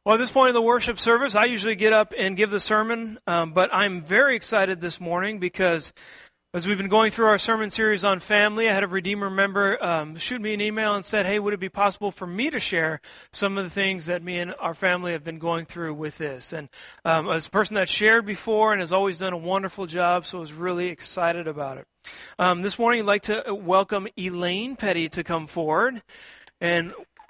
Well, at this point in the worship service, I usually get up and give the sermon, but I'm very excited this morning because as we've been going through our sermon series on family, I had a Redeemer member shoot me an email and said, hey, would it be possible for me to share some of the things that me and our family have been going through with this? And as a person that shared before and has always done a wonderful job, so I was really excited about it. This morning, I'd like to welcome Elaine Petty to come forward. And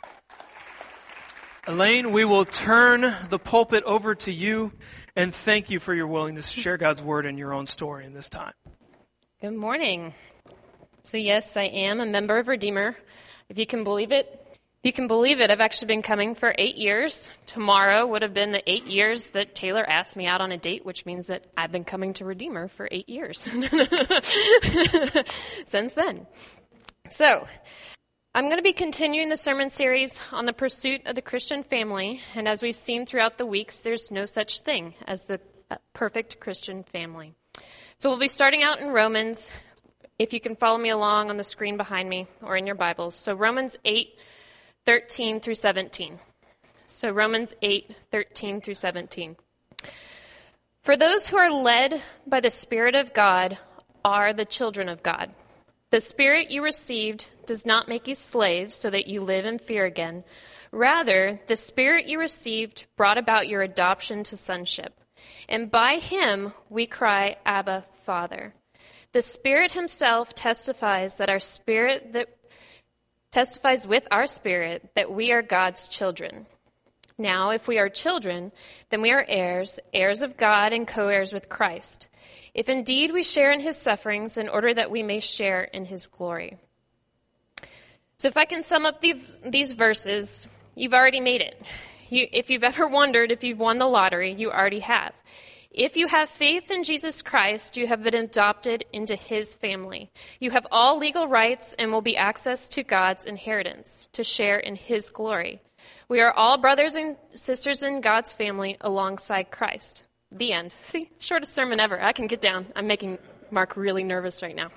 Elaine, we will turn the pulpit over to you, and thank you for your willingness to share God's word and your own story in this time. Good morning. So yes, I am a member of Redeemer. If you can believe it. I've actually been coming for 8 years. Tomorrow would have been the 8 years that Taylor asked me out on a date, which means that I've been coming to Redeemer for 8 years since then. So I'm going to be continuing the sermon series on the pursuit of the Christian family, and as we've seen throughout the weeks, there's no such thing as the perfect Christian family. So we'll be starting out in Romans, if you can follow me along on the screen behind me or in your Bibles. So Romans 8:13 through 17. So Romans 8:13 through 17. For those who are led by the Spirit of God are the children of God. The Spirit you received does not make you slaves so that you live in fear again. Rather, the Spirit you received brought about your adoption to sonship. And by him we cry, Abba, Father. The Spirit himself testifies with our spirit that we are God's children. Now, if we are children, then we are heirs, heirs of God and co-heirs with Christ. If indeed we share in his sufferings, in order that we may share in his glory. So if I can sum up these verses, you've already made it. If you've ever wondered if you've won the lottery, you already have. If you have faith in Jesus Christ, you have been adopted into his family. You have all legal rights and will be access to God's inheritance, to share in his glory. We are all brothers and sisters in God's family alongside Christ. The end. See, shortest sermon ever. I can get down. I'm making Mark really nervous right now,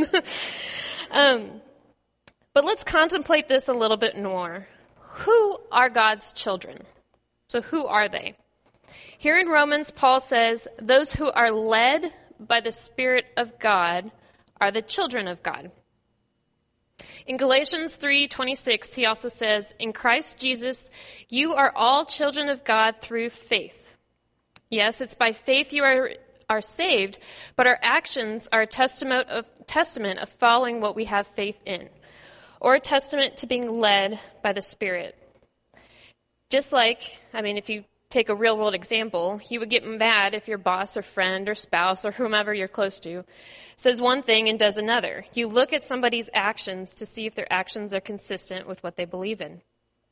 But let's contemplate this a little bit more. Who are God's children? So who are they? Here in Romans, Paul says, those who are led by the Spirit of God are the children of God. In Galatians 3:26, he also says, in Christ Jesus, you are all children of God through faith. Yes, it's by faith you are saved, but our actions are a testament of following what we have faith in, or a testament to being led by the Spirit. Just like, if you take a real-world example, you would get mad if your boss or friend or spouse or whomever you're close to says one thing and does another. You look at somebody's actions to see if their actions are consistent with what they believe in.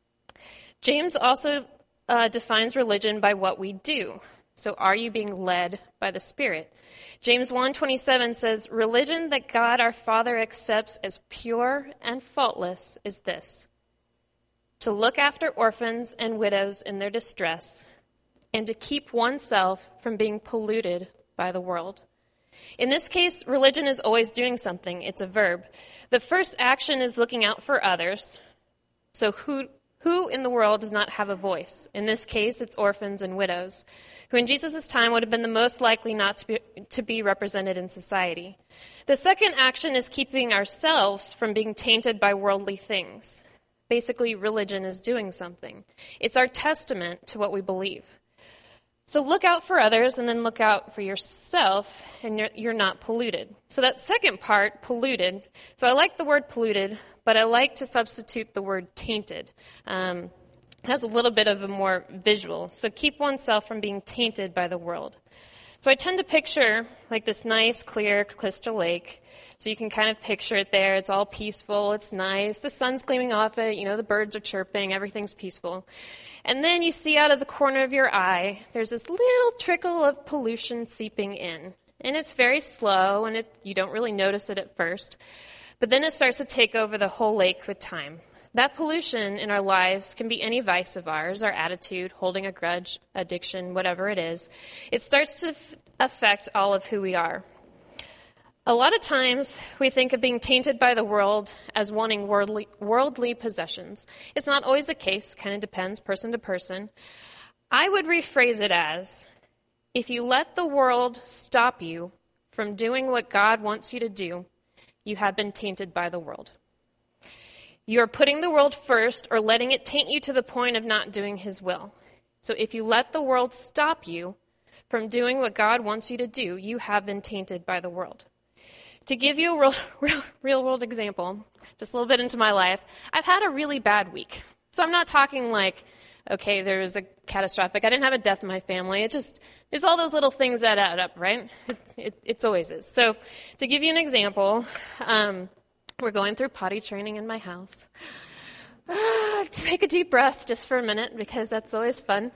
James also defines religion by what we do. So are you being led by the Spirit? James 1:27 says, religion that God our Father accepts as pure and faultless is this: to look after orphans and widows in their distress, and to keep oneself from being polluted by the world. In this case, religion is always doing something. It's a verb. The first action is looking out for others. So who in the world does not have a voice? In this case, it's orphans and widows, who in Jesus' time would have been the most likely not to be represented in society. The second action is keeping ourselves from being tainted by worldly things. Basically, religion is doing something. It's our testament to what we believe. So look out for others and then look out for yourself, and you're not polluted. So that second part, polluted. So I like the word polluted, but I like to substitute the word tainted. It has a little bit of a more visual. So keep oneself from being tainted by the world. So I tend to picture like this nice, clear crystal lake. So you can kind of picture it there. It's all peaceful. It's nice. The sun's gleaming off it. The birds are chirping. Everything's peaceful. And then you see out of the corner of your eye, there's this little trickle of pollution seeping in. And it's very slow, and you don't really notice it at first. But then it starts to take over the whole lake with time. That pollution in our lives can be any vice of ours, our attitude, holding a grudge, addiction, whatever it is. It starts to affect all of who we are. A lot of times we think of being tainted by the world as wanting worldly possessions. It's not always the case, kind of depends person to person. I would rephrase it as, if you let the world stop you from doing what God wants you to do, you have been tainted by the world. You're putting the world first or letting it taint you to the point of not doing his will. So if you let the world stop you from doing what God wants you to do, you have been tainted by the world. To give you a real world example, just a little bit into my life, I've had a really bad week. So I'm not talking like, okay, there was a catastrophic, I didn't have a death in my family. It's all those little things that add up, right? It always is. So to give you an example, we're going through potty training in my house. Take a deep breath just for a minute, because that's always fun.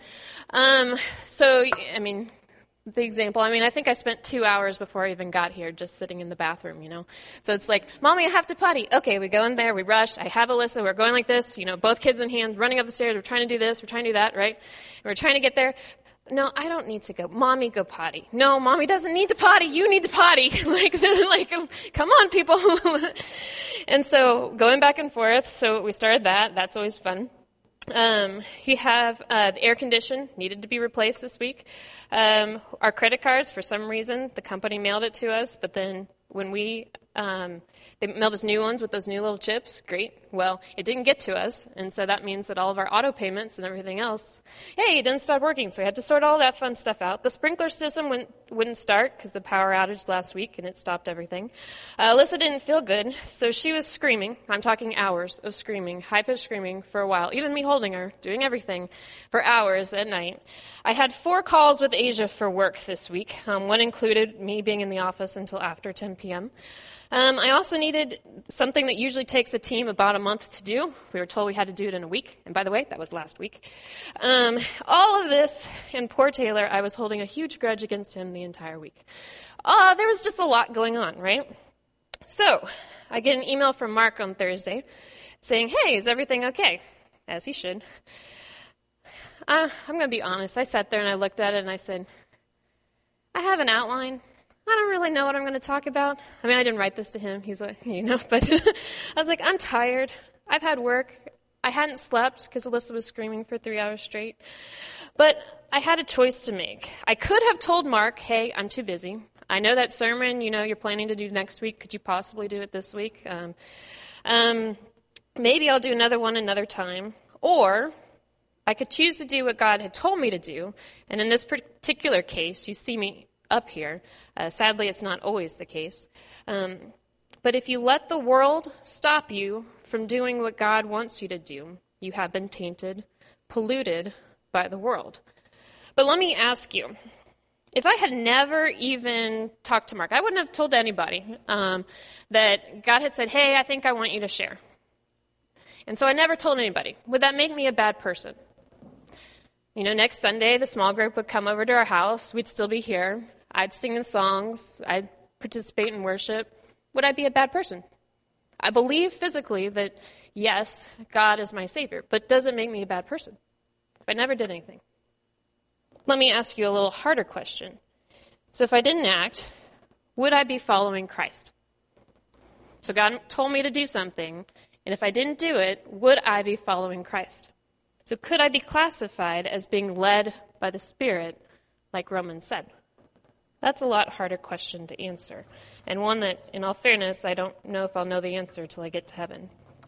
The example, I think I spent 2 hours before I even got here just sitting in the bathroom, So it's like, Mommy, I have to potty. Okay, we go in there, we rush. I have Alyssa, we're going like this, both kids in hand, running up the stairs. We're trying to do this, we're trying to do that, right? And we're trying to get there. No, I don't need to go. Mommy, go potty. No, Mommy doesn't need to potty. You need to potty. Come on, people. And so going back and forth. So we started that. That's always fun. You have the air condition needed to be replaced this week. Our credit cards, for some reason, the company mailed it to us, but then when they mailed us new ones with those new little chips. Great. Well, it didn't get to us, and so that means that all of our auto payments and everything else, it didn't start working, so we had to sort all that fun stuff out. The sprinkler system wouldn't start because the power outage last week, and it stopped everything. Alyssa didn't feel good, so she was screaming. I'm talking hours of screaming, high-pitched screaming for a while, even me holding her, doing everything for hours at night. I had 4 calls with Asia for work this week. One included me being in the office until after 10 p.m. I also needed something that usually takes the team about a month to do. We were told we had to do it in a week. And by the way, that was last week. All of this, and poor Taylor, I was holding a huge grudge against him the entire week. There was just a lot going on, right? So I get an email from Mark on Thursday saying, hey, is everything okay? As he should. I'm going to be honest. I sat there and I looked at it and I said, I have an outline. I don't really know what I'm going to talk about. I didn't write this to him. He's like, but I was like, I'm tired. I've had work. I hadn't slept because Alyssa was screaming for 3 hours straight. But I had a choice to make. I could have told Mark, hey, I'm too busy. I know that sermon, you're planning to do next week. Could you possibly do it this week? Maybe I'll do another one another time. Or I could choose to do what God had told me to do. And in this particular case, you see me up here. Sadly, it's not always the case. But if you let the world stop you from doing what God wants you to do, you have been tainted, polluted by the world. But let me ask you, if I had never even talked to Mark, I wouldn't have told anybody that God had said, hey, I think I want you to share. And so I never told anybody. Would that make me a bad person? Next Sunday, the small group would come over to our house. We'd still be here. I'd sing in songs. I'd participate in worship. Would I be a bad person? I believe physically that, yes, God is my Savior, but does it make me a bad person if I never did anything? Let me ask you a little harder question. So if I didn't act, would I be following Christ? So God told me to do something, and if I didn't do it, would I be following Christ? So could I be classified as being led by the Spirit, like Romans said? That's a lot harder question to answer, and one that, in all fairness, I don't know if I'll know the answer till I get to heaven.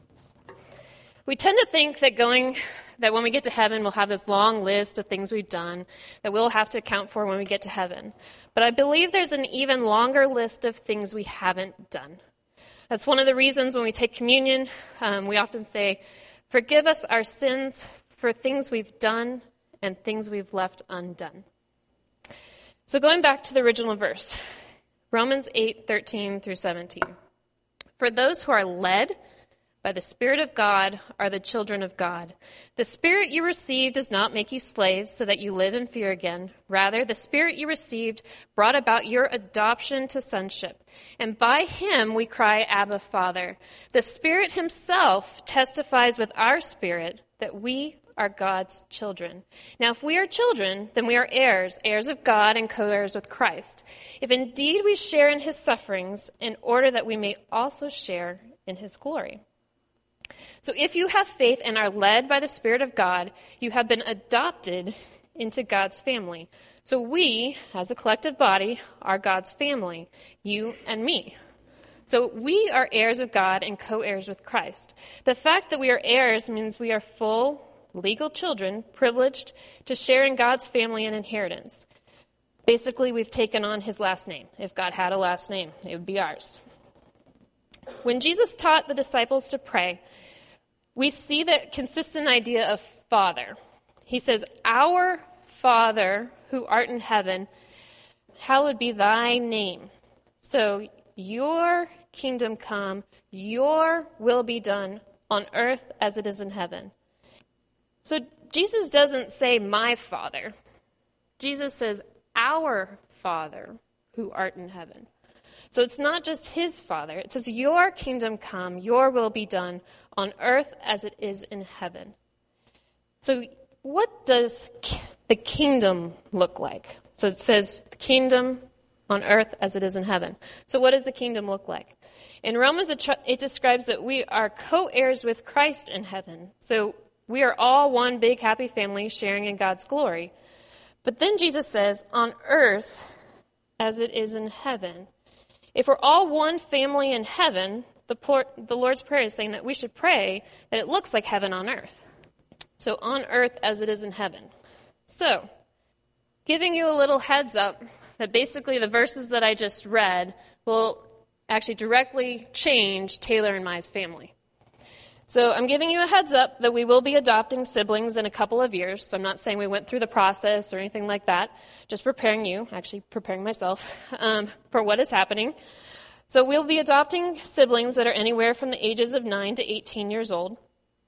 We tend to think that when we get to heaven, we'll have this long list of things we've done that we'll have to account for when we get to heaven. But I believe there's an even longer list of things we haven't done. That's one of the reasons when we take communion, we often say, forgive us our sins for things we've done and things we've left undone. So going back to the original verse, Romans 8:13 through 17. For those who are led by the Spirit of God are the children of God. The Spirit you received does not make you slaves so that you live in fear again. Rather, the Spirit you received brought about your adoption to sonship. And by him we cry, Abba, Father. The Spirit himself testifies with our spirit that we are God's children. Now, if we are children, then we are heirs, heirs of God and co-heirs with Christ, if indeed we share in his sufferings, in order that we may also share in his glory. So if you have faith and are led by the Spirit of God, you have been adopted into God's family. So we, as a collective body, are God's family, you and me. So we are heirs of God and co-heirs with Christ. The fact that we are heirs means we are full, legal children, privileged to share in God's family and inheritance. Basically, we've taken on his last name. If God had a last name, it would be ours. When Jesus taught the disciples to pray, we see that consistent idea of Father. He says, "Our Father who art in heaven, hallowed be thy name." So your kingdom come, your will be done on earth as it is in heaven. So Jesus doesn't say my Father. Jesus says our Father who art in heaven. So it's not just his Father. It says your kingdom come, your will be done on earth as it is in heaven. So what does the kingdom look like? So it says the kingdom on earth as it is in heaven. So what does the kingdom look like? In Romans, it describes that we are co-heirs with Christ in heaven. So we are all one big happy family sharing in God's glory. But then Jesus says, on earth as it is in heaven. If we're all one family in heaven, the Lord's Prayer is saying that we should pray that it looks like heaven on earth. So on earth as it is in heaven. So, giving you a little heads up that basically the verses that I just read will actually directly change Taylor and my family. So I'm giving you a heads up that we will be adopting siblings in a couple of years. So I'm not saying we went through the process or anything like that. Just preparing you, actually preparing myself, for what is happening. So we'll be adopting siblings that are anywhere from the ages of 9 to 18 years old.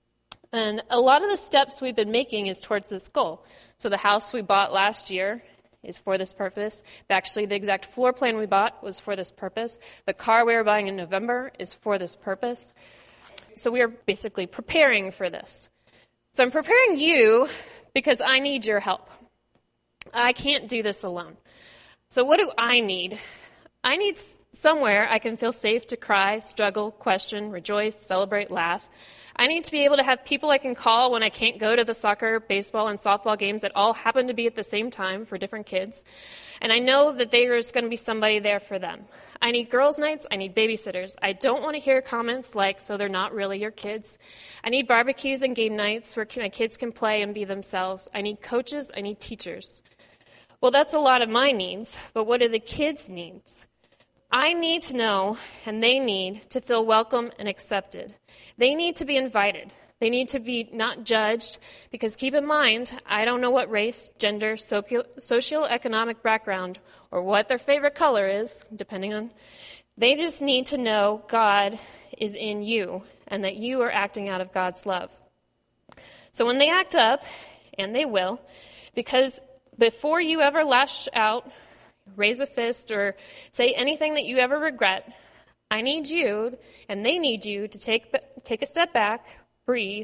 And a lot of the steps we've been making is towards this goal. So the house we bought last year is for this purpose. Actually, the exact floor plan we bought was for this purpose. The car we are buying in November is for this purpose. So we are basically preparing for this. So I'm preparing you because I need your help. I can't do this alone. So what do I need? I need somewhere I can feel safe to cry, struggle, question, rejoice, celebrate, laugh. I need to be able to have people I can call when I can't go to the soccer, baseball, and softball games that all happen to be at the same time for different kids. And I know that there's going to be somebody there for them. I need girls' nights. I need babysitters. I don't want to hear comments like, so they're not really your kids. I need barbecues and game nights where my kids can play and be themselves. I need coaches. I need teachers. Well, that's a lot of my needs, but what are the kids' needs? I need to know, and they need to feel welcome and accepted. They need to be invited. They need to be not judged, because keep in mind, I don't know what race, gender, socioeconomic background, or what their favorite color is, depending on. They just need to know God is in you, and that you are acting out of God's love. So when they act up, and they will, because before you ever lash out, raise a fist, or say anything that you ever regret, I need you, and they need you to take a step back, breathe,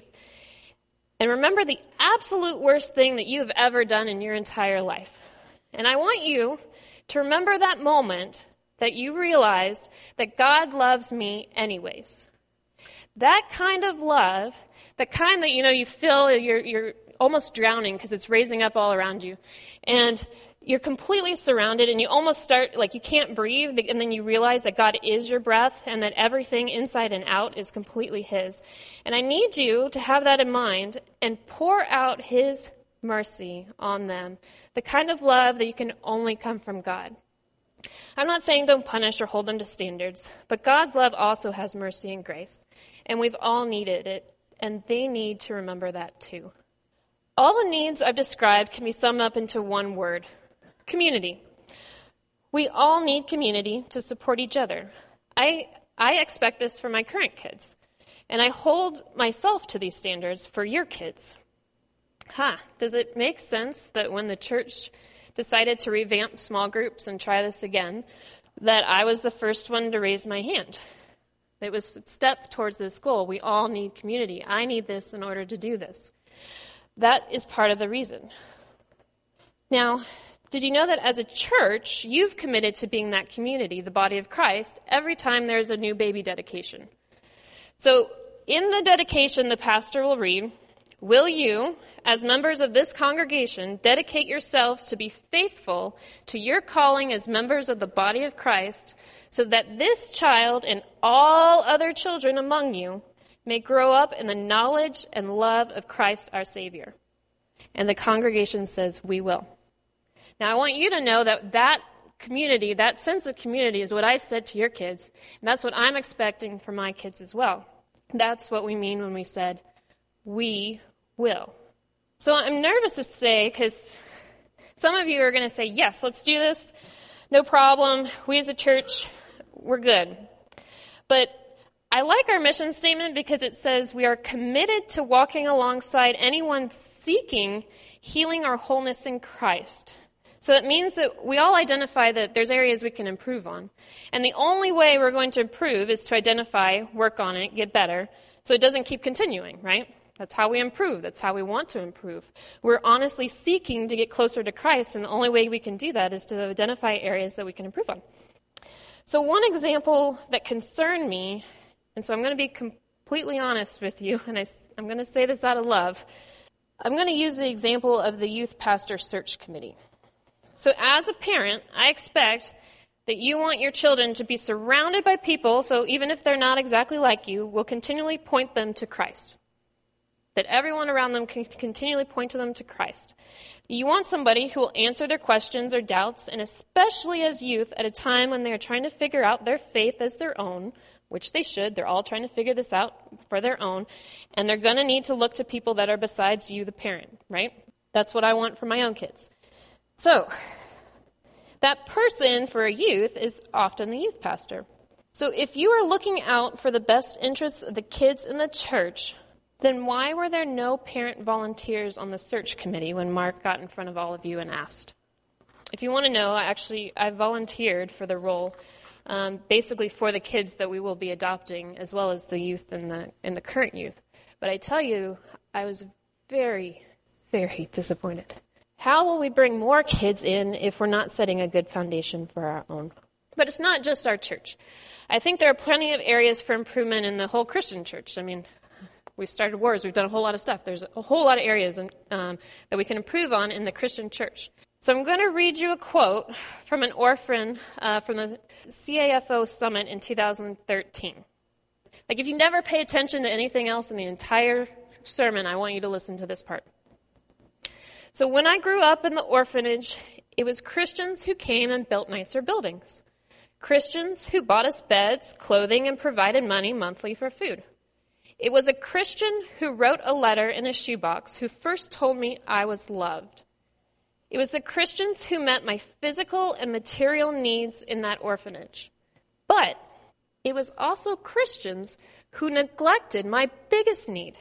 and remember the absolute worst thing that you have ever done in your entire life. And I want you to remember that moment that you realized that God loves me anyways. That kind of love, the kind that, you feel you're almost drowning because it's raising up all around you. And you're completely surrounded and you almost start, like you can't breathe, and then you realize that God is your breath and that everything inside and out is completely His. And I need you to have that in mind and pour out His mercy on them, the kind of love that you can only come from God. I'm not saying don't punish or hold them to standards, but God's love also has mercy and grace, and we've all needed it, and they need to remember that too. All the needs I've described can be summed up into one word: community. We all need community to support each other. I expect this for my current kids, and I hold myself to these standards for your kids. Does it make sense that when the church decided to revamp small groups and try this again, that I was the first one to raise my hand? It was a step towards this goal. We all need community. I need this in order to do this. That is part of the reason. Now, did you know that as a church, you've committed to being that community, the body of Christ, every time there's a new baby dedication? So in the dedication, the pastor will read, "Will you, as members of this congregation, dedicate yourselves to be faithful to your calling as members of the body of Christ, so that this child and all other children among you may grow up in the knowledge and love of Christ our Savior?" And the congregation says, "We will." Now, I want you to know that community, that sense of community is what I said to your kids, and that's what I'm expecting for my kids as well. That's what we mean when we said, "We will." So I'm nervous to say, because some of you are going to say, "Yes, let's do this. No problem. We as a church, we're good." But I like our mission statement because it says we are committed to walking alongside anyone seeking healing or wholeness in Christ. So it means that we all identify that there's areas we can improve on. And the only way we're going to improve is to identify, work on it, get better, so it doesn't keep continuing, right? That's how we improve. That's how we want to improve. We're honestly seeking to get closer to Christ, and the only way we can do that is to identify areas that we can improve on. So one example that concerned me, and so I'm going to be completely honest with you, and I'm going to say this out of love. I'm going to use the example of the youth pastor search committee. So as a parent, I expect that you want your children to be surrounded by people, so even if they're not exactly like you, will continually point them to Christ. That everyone around them can continually point to them to Christ. You want somebody who will answer their questions or doubts, and especially as youth, at a time when they're trying to figure out their faith as their own, which they should. They're all trying to figure this out for their own, and they're going to need to look to people that are besides you, the parent, right? That's what I want for my own kids. So, that person for a youth is often the youth pastor. So if you are looking out for the best interests of the kids in the church, then why were there no parent volunteers on the search committee when Mark got in front of all of you and asked? If you want to know, I volunteered for the role, basically for the kids that we will be adopting, as well as the youth and the current youth. But I tell you, I was very, very disappointed. How will we bring more kids in if we're not setting a good foundation for our own? But it's not just our church. I think there are plenty of areas for improvement in the whole Christian church. I mean, we've started wars. We've done a whole lot of stuff. There's a whole lot of areas that we can improve on in the Christian church. So I'm going to read you a quote from an orphan from the CAFO Summit in 2013. Like, if you never pay attention to anything else in the entire sermon, I want you to listen to this part. "So when I grew up in the orphanage, it was Christians who came and built nicer buildings. Christians who bought us beds, clothing, and provided money monthly for food. It was a Christian who wrote a letter in a shoebox who first told me I was loved. It was the Christians who met my physical and material needs in that orphanage. But it was also Christians who neglected my biggest need.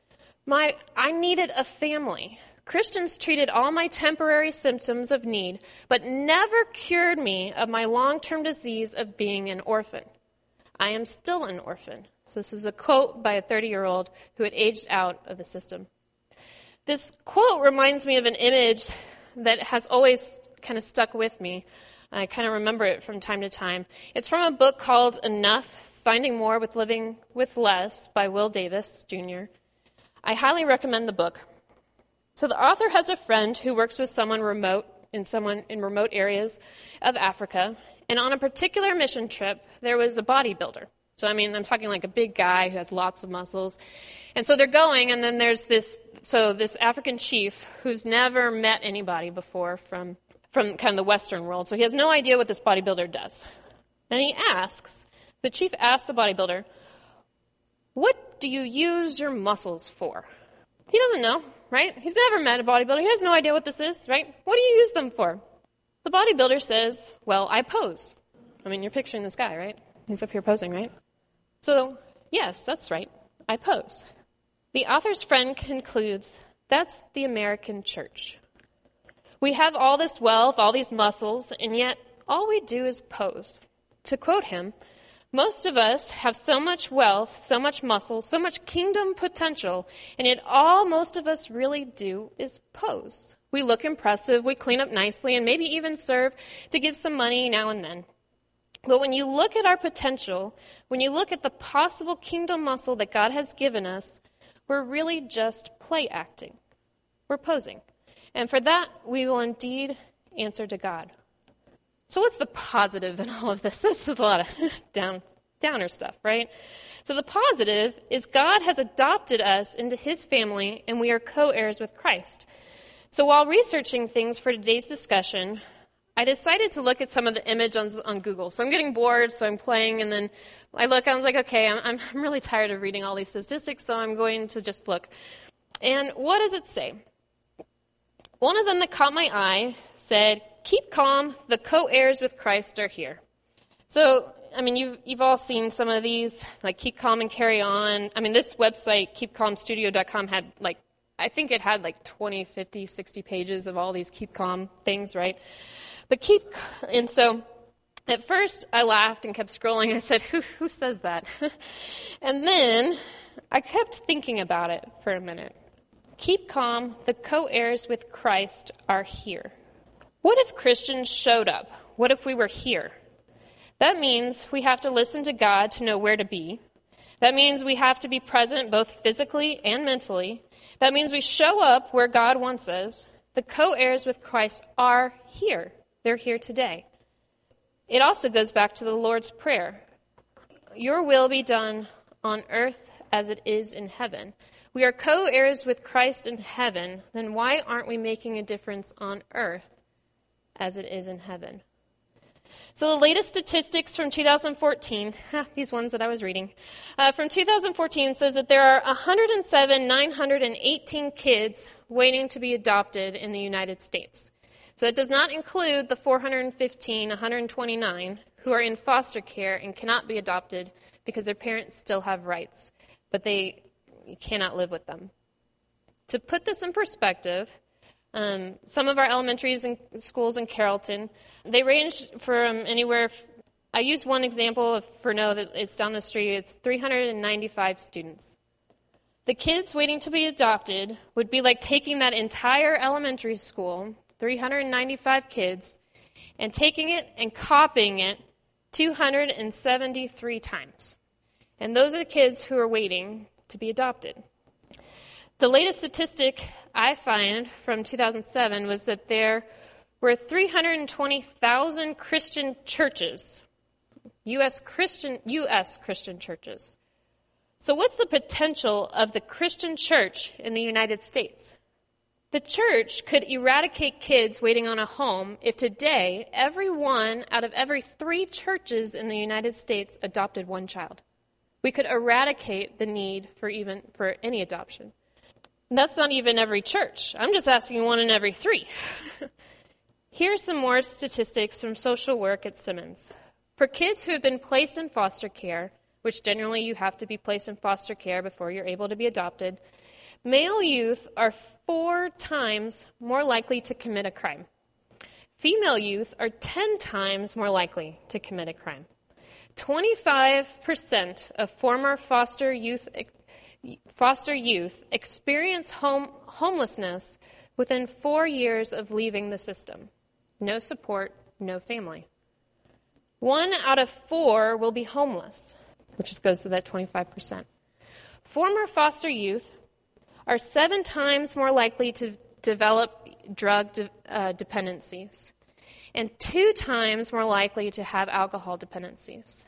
I needed a family. Christians treated all my temporary symptoms of need, but never cured me of my long-term disease of being an orphan. I am still an orphan." So this is a quote by a 30-year-old who had aged out of the system. This quote reminds me of an image that has always kind of stuck with me. I kind of remember it from time to time. It's from a book called Enough, Finding More with Living with Less by Will Davis, Jr. I highly recommend the book. So the author has a friend who works with someone in remote areas of Africa, and on a particular mission trip, there was a bodybuilder. So, I mean, I'm talking like a big guy who has lots of muscles. And so they're going, and then there's this African chief who's never met anybody before from kind of the Western world. So he has no idea what this bodybuilder does. And the chief asks the bodybuilder, "What do you use your muscles for?" He doesn't know, right? He's never met a bodybuilder. He has no idea what this is, right? "What do you use them for?" The bodybuilder says, "Well, I pose." I mean, you're picturing this guy, right? He's up here posing, right? So, yes, that's right. I pose. The author's friend concludes, that's the American church. We have all this wealth, all these muscles, and yet all we do is pose. To quote him, Most of us have so much wealth, so much muscle, so much kingdom potential, and yet all most of us really do is pose. We look impressive, we clean up nicely, and maybe even serve to give some money now and then. But when you look at our potential, when you look at the possible kingdom muscle that God has given us, we're really just play acting. We're posing. And for that, we will indeed answer to God. So what's the positive in all of this? This is a lot of downer stuff, right? So the positive is God has adopted us into his family, and we are co-heirs with Christ. So while researching things for today's discussion, I decided to look at some of the images on Google. So I'm getting bored, so I'm playing, and then I look, and I was like, okay, I'm really tired of reading all these statistics, so I'm going to just look. And what does it say? One of them that caught my eye said, "Keep calm, the co-heirs with Christ are here." So, I mean, you've all seen some of these, like Keep Calm and Carry On. I mean, this website, keepcalmstudio.com, had I think it had 20, 50, 60 pages of all these Keep Calm things, right? And so at first I laughed and kept scrolling. I said, who says that? And then I kept thinking about it for a minute. Keep calm, the co-heirs with Christ are here. What if Christians showed up? What if we were here? That means we have to listen to God to know where to be. That means we have to be present both physically and mentally. That means we show up where God wants us. The co-heirs with Christ are here. They're here today. It also goes back to the Lord's Prayer. Your will be done on earth as it is in heaven. We are co-heirs with Christ in heaven. Then why aren't we making a difference on earth as it is in heaven? So the latest statistics from 2014, these ones that I was reading, from 2014 says that there are 107,918 kids waiting to be adopted in the United States. So it does not include the 129 who are in foster care and cannot be adopted because their parents still have rights, but you cannot live with them. To put this in perspective, some of our elementaries and schools in Carrollton, they range from anywhere. I use one example of Furneaux that it's down the street. It's 395 students. The kids waiting to be adopted would be like taking that entire elementary school, 395 kids, and taking it and copying it 273 times. And those are the kids who are waiting to be adopted. The latest statistic I find from 2007 was that there were 320,000 Christian churches, U.S. Christian churches. So what's the potential of the Christian church in the United States? The church could eradicate kids waiting on a home if today every one out of every 3 churches in the United States adopted one child. We could eradicate the need for any adoption. And that's not even every church. I'm just asking 1 in every 3. Here's some more statistics from social work at Simmons. For kids who have been placed in foster care, which generally you have to be placed in foster care before you're able to be adopted, male youth are 4 times more likely to commit a crime. Female youth are 10 times more likely to commit a crime. 25% of former foster youth experience homelessness within 4 years of leaving the system. No support, no family. 1 out of 4 will be homeless, which just goes to that 25%. Former foster youth are 7 times more likely to develop drug dependencies and 2 times more likely to have alcohol dependencies.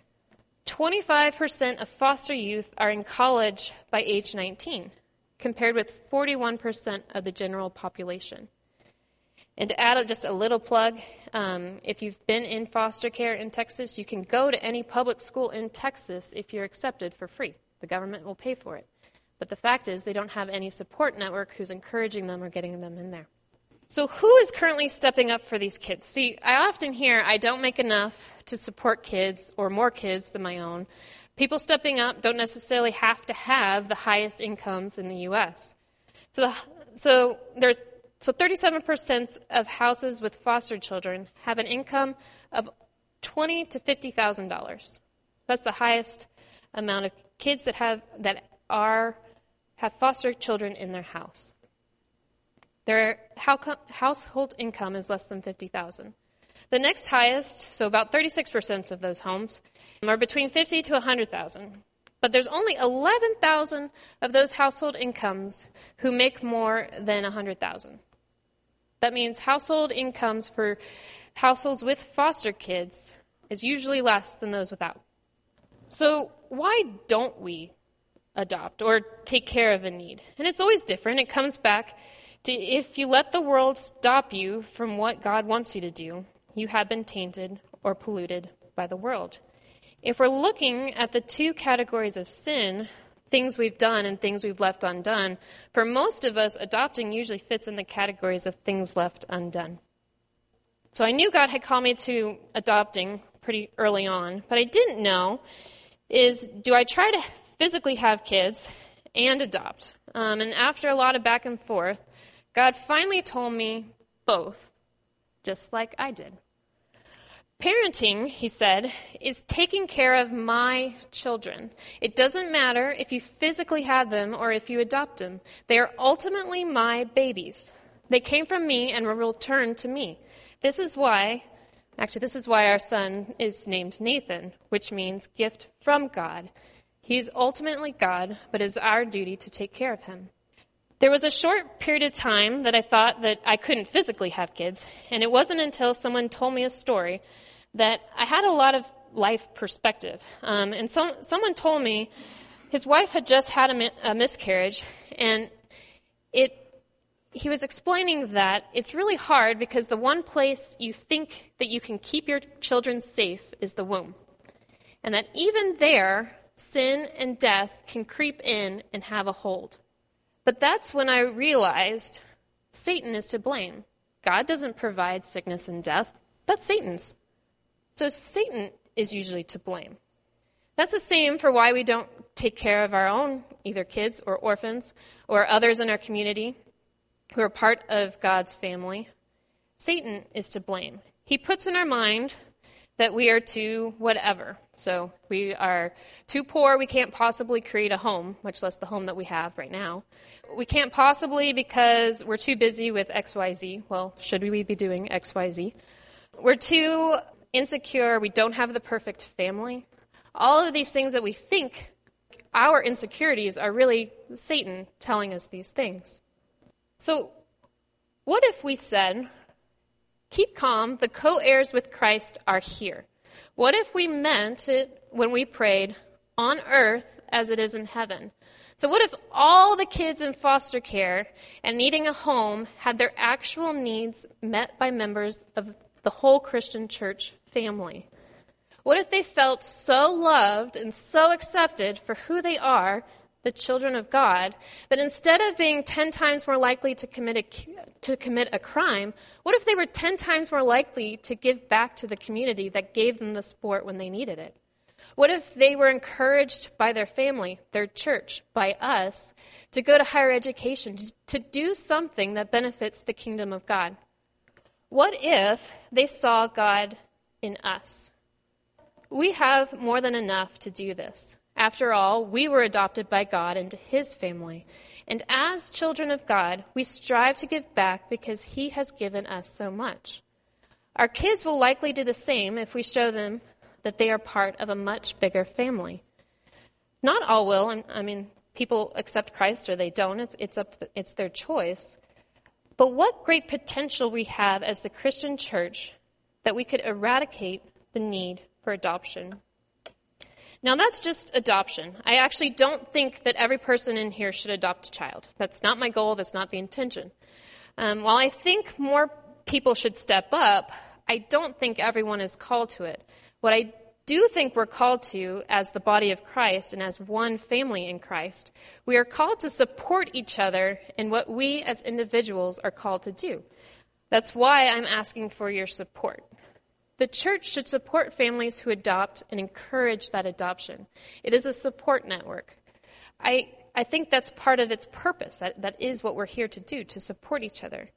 25% of foster youth are in college by age 19, compared with 41% of the general population. And to add just a little plug, if you've been in foster care in Texas, you can go to any public school in Texas if you're accepted for free. The government will pay for it. But the fact is they don't have any support network who's encouraging them or getting them in there. So who is currently stepping up for these kids? See, I often hear I don't make enough to support kids or more kids than my own. People stepping up don't necessarily have to have the highest incomes in the U.S. So 37% of houses with foster children have an income of $20,000 to $50,000. That's the highest amount of kids that have foster children in their house. Their household income is less than $50,000. The next highest, so about 36% of those homes, are between $50,000 to $100,000. But there's only 11,000 of those household incomes who make more than $100,000. That means household incomes for households with foster kids is usually less than those without. So why don't we adopt or take care of a need? And it's always different. It comes back to if you let the world stop you from what God wants you to do, you have been tainted or polluted by the world. If we're looking at the two categories of sin, things we've done and things we've left undone, for most of us, adopting usually fits in the categories of things left undone. So I knew God had called me to adopting pretty early on, but I didn't know is, do I try to physically have kids and adopt? And after a lot of back and forth, God finally told me both, just like I did. Parenting, he said, is taking care of my children. It doesn't matter if you physically have them or if you adopt them. They are ultimately my babies. They came from me and will return to me. This is why our son is named Nathan, which means gift from God. He's ultimately God, but it is our duty to take care of him. There was a short period of time that I thought that I couldn't physically have kids, and it wasn't until someone told me a story that I had a lot of life perspective. And someone told me his wife had just had a miscarriage, and he was explaining that it's really hard because the one place you think that you can keep your children safe is the womb. And that even there, sin and death can creep in and have a hold. But that's when I realized Satan is to blame. God doesn't provide sickness and death. That's Satan's. So Satan is usually to blame. That's the same for why we don't take care of our own, either kids or orphans or others in our community who are part of God's family. Satan is to blame. He puts in our mind that we are too whatever. So we are too poor, we can't possibly create a home, much less the home that we have right now. We can't possibly because we're too busy with XYZ. Well, should we be doing XYZ? We're too insecure, we don't have the perfect family. All of these things that we think our insecurities are really Satan telling us these things. So what if we said, keep calm, the co-heirs with Christ are here? What if we meant it when we prayed, on earth as it is in heaven? So what if all the kids in foster care and needing a home had their actual needs met by members of the whole Christian church family? What if they felt so loved and so accepted for who they are, the children of God, that instead of being 10 times more likely to commit a crime, what if they were 10 times more likely to give back to the community that gave them the support when they needed it? What if they were encouraged by their family, their church, by us, to go to higher education, to do something that benefits the kingdom of God? What if they saw God in us? We have more than enough to do this. After all, we were adopted by God into his family. And as children of God, we strive to give back because he has given us so much. Our kids will likely do the same if we show them that they are part of a much bigger family. Not all will. I mean, people accept Christ or they don't. It's their choice. But what great potential we have as the Christian church that we could eradicate the need for adoption. Now, that's just adoption. I actually don't think that every person in here should adopt a child. That's not my goal. That's not the intention. While I think more people should step up, I don't think everyone is called to it. What I do think we're called to as the body of Christ and as one family in Christ, we are called to support each other in what we as individuals are called to do. That's why I'm asking for your support. The church should support families who adopt and encourage that adoption. It is a support network. I think that's part of its purpose. That is what we're here to do, to support each other.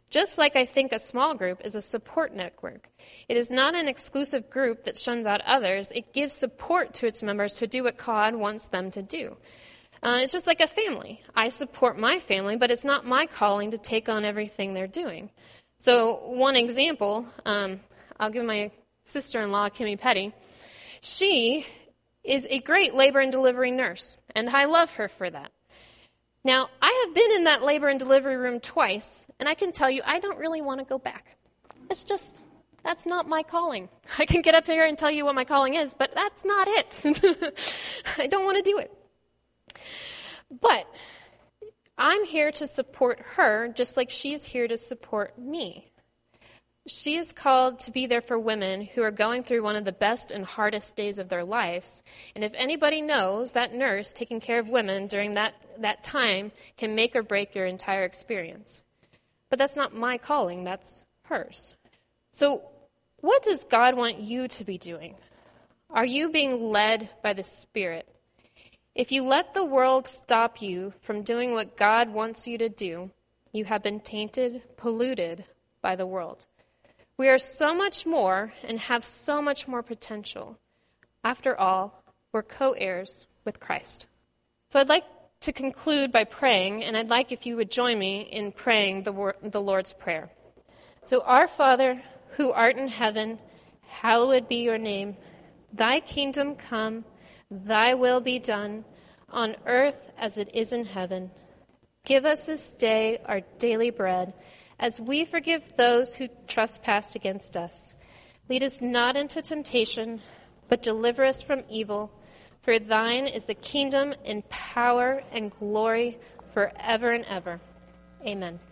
Just like I think a small group is a support network. It is not an exclusive group that shuns out others. It gives support to its members to do what God wants them to do. It's just like a family. I support my family, but it's not my calling to take on everything they're doing. So one example, I'll give my sister-in-law, Kimmy Petty. She is a great labor and delivery nurse, and I love her for that. Now, I have been in that labor and delivery room twice, and I can tell you I don't really want to go back. It's just, that's not my calling. I can get up here and tell you what my calling is, but that's not it. I don't want to do it. But I'm here to support her just like she's here to support me. She is called to be there for women who are going through one of the best and hardest days of their lives. And if anybody knows, that nurse taking care of women during that time can make or break your entire experience. But that's not my calling, that's hers. So what does God want you to be doing? Are you being led by the Spirit? If you let the world stop you from doing what God wants you to do, you have been tainted, polluted by the world. We are so much more and have so much more potential. After all, we're co-heirs with Christ. So I'd like to conclude by praying, and I'd like if you would join me in praying the Lord's Prayer. So, Our Father, who art in heaven, hallowed be your name. Thy kingdom come, thy will be done, on earth as it is in heaven. Give us this day our daily bread, as we forgive those who trespass against us. Lead us not into temptation, but deliver us from evil. For thine is the kingdom and power and glory forever and ever. Amen.